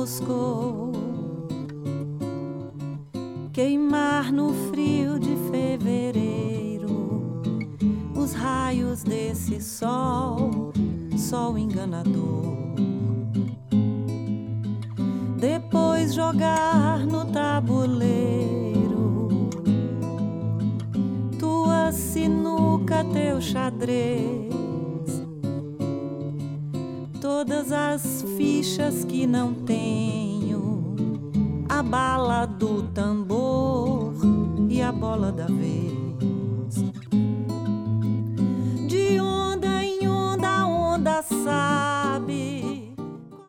Moscou, queimar no frio de fevereiro os raios desse sol, sol enganador. Depois jogar no tabuleiro tua sinuca, teu xadrez, todas as fichas que não tenho, a bala do tambor e a bola da vez. De onda em onda, a onda sai